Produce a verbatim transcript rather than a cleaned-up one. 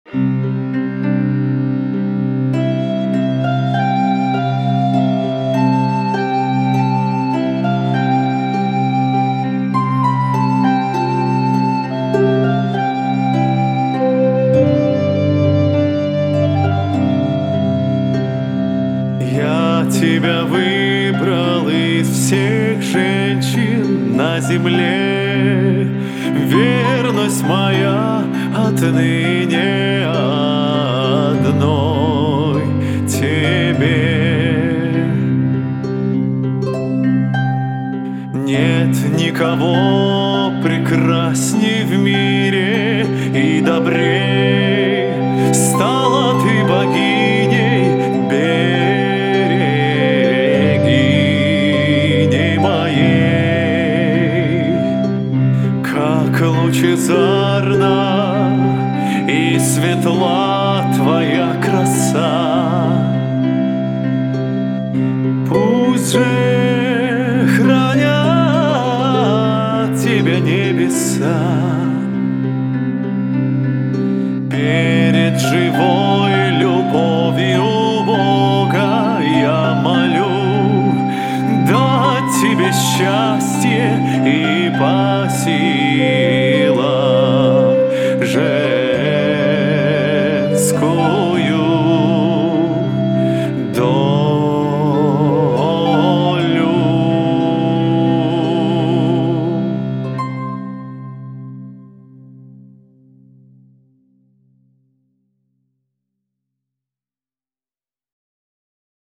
Я тебя выбрал из всех женщин на земле. Верность моя отныне одной тебе. Нет никого прекрасней в мире и добрей. Стала ты богиней, берегиней моей. Как лучезарна и светла твоя краса, пусть же хранят тебя небеса. Перед живой любовью Бога я молю дать тебе счастье и посилу.